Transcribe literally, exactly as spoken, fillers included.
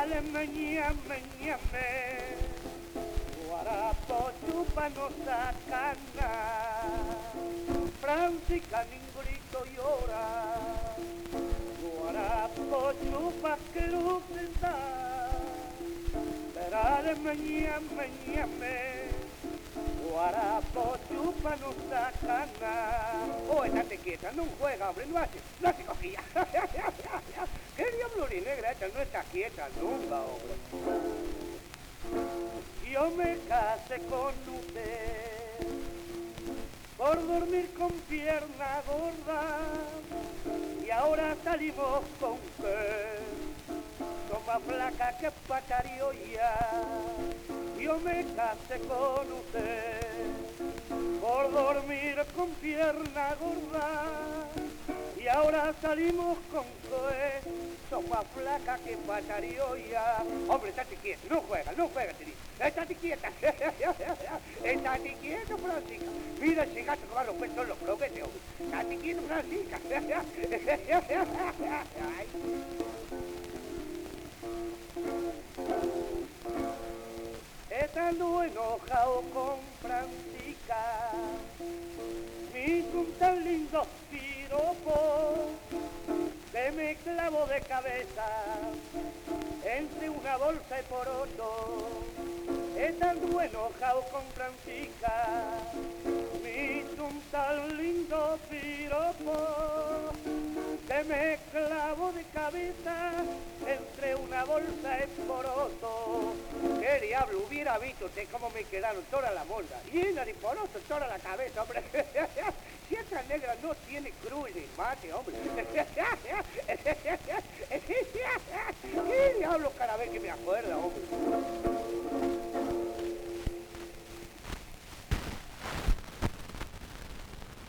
Verale mañana, mañana, guarapo chupa no sacana, Francisca ningrito llora, guarapo chupa que lucida, verale mañana, mañana, guarapo chupa no sacana. Oh, estate quieta, no juega, hombre, no hace, no hace cosquillas. ¿Qué diablo ni negra esta no está quieta nunca, hombre? Yo me casé con usted por dormir con pierna gorda y ahora salimos con que son más flaca que patarioya. Yo me casé con usted por dormir con pierna gorda y ahora salimos con que son más flacas que patarioya. Hombre, estate quieta, no juega, no juega, te digo. Estate quieta, estate quieta, Francisca. Mira ese gato que va a romper todos los croquetes, hombre. Estate quieta, Francisca. Ay. Estando enojado con Francisca, me hizo un tan lindo piropo que me clavo de cabeza entre una bolsa y poroto. Estando enojado con Francisca, me hizo un tan lindo piropo que me clavo de cabeza entre una bolsa y poroto. ¿Qué diablo hubiera visto usted cómo me quedaron toda la molda? Llena de poroto, toda la cabeza, hombre. Si esta negra no tiene cruz ni mate, hombre. ¿Qué diablo cada vez que me acuerda, hombre?